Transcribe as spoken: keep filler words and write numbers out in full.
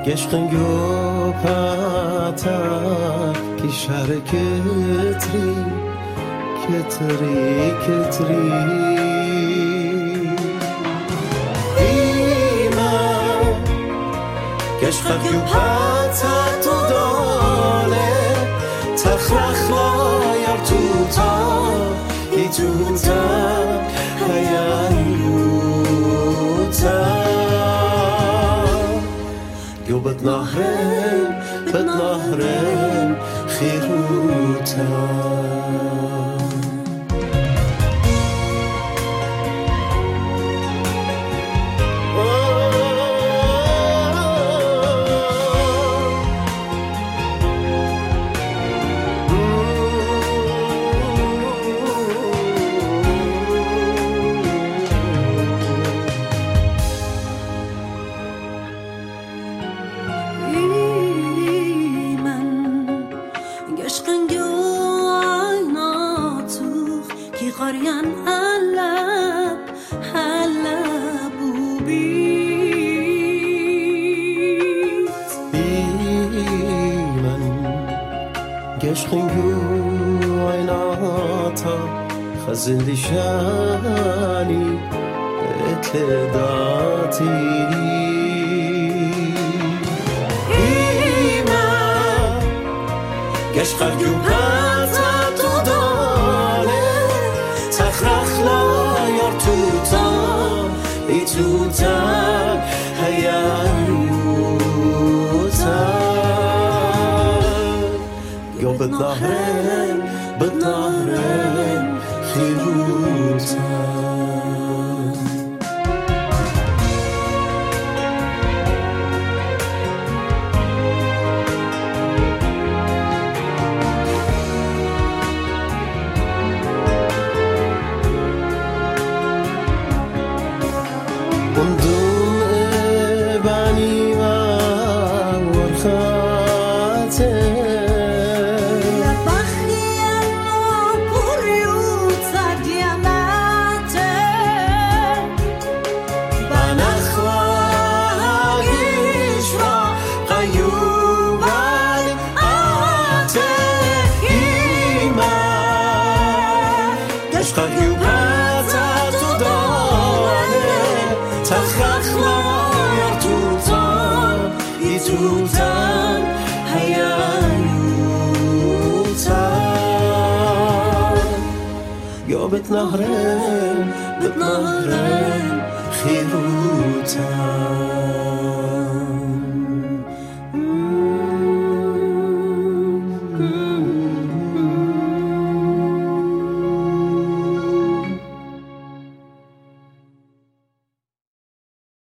عشقن گو پاتا کی شهر کتری کتری کتری ایما عشقن گو پاتا تو دانه تخرخلا یار توتا ای توتا هیانوتا يو بتنهرن بتنهرن خيروتا قريان هلب هلب وبيت بيمن قشقنجو عيناتا خزن لشاني اتلداتي بيمن قشقنجو هاتا تخرخلا یار توتا ای توتا هیانوتا یا بتنهرن بتنهرن خیروتا وندوم بانی و ورخاته لبخیم و پریوتا دیاناته بنخواهیش و قیوبان آته ایمان گشت قیوبتا تو دانه تخرخلا یار توتان ای توتان هیانوتان یا بتنهرن بتنهرن خیروتان